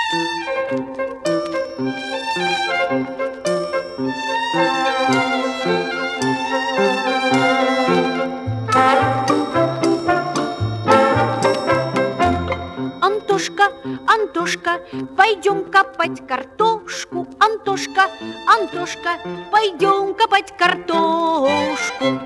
Антошка, Антошка, пойдем копать картошку. Антошка, Антошка, пойдем копать картошку.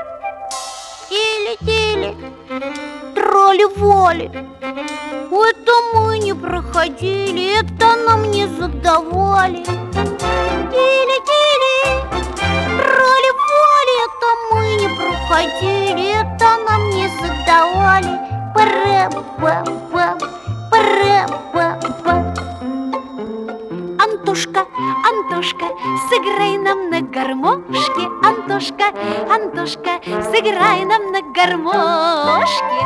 Тили-тили, тролли-воли, это мы не проходили, это нам не задавали. Тили-тили, тролли-воли, это мы не проходили, это нам не задавали. Пара-па-па, пара-па-па. Антошка, Антошка, сыграй нам на гармошке. Антошка, Антошка, сыграй нам на гармошке.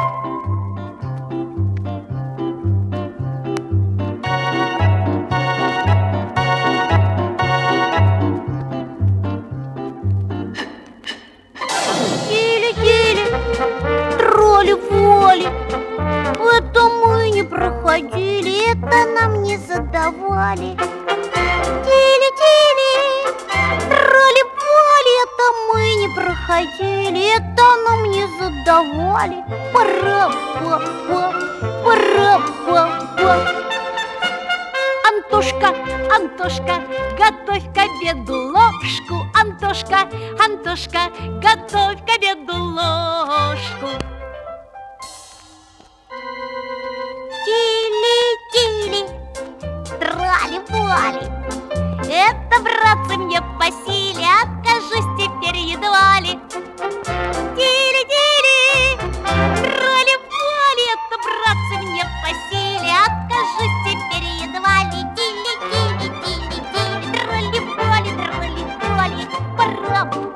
Тили-тили, тролли-воли, это мы не проходили, это нам не задавали. Тили-тили, тролли-воли, это мы не проходили, это нам не задавали. Пара-па-па, пара-па-па. Антошка, Антошка, готовь к обеду ложку. Антошка, Антошка, готовь к обеду ложку. Тили-тили, трали-вали, это, братцы, мне по силе, окажусь теперь едва ли. Тили-тили, трали-вали, это, братцы, мне по силе, окажусь теперь едва ли. Тили-тили, тили-тили, трали-вали, трали-вали, пора.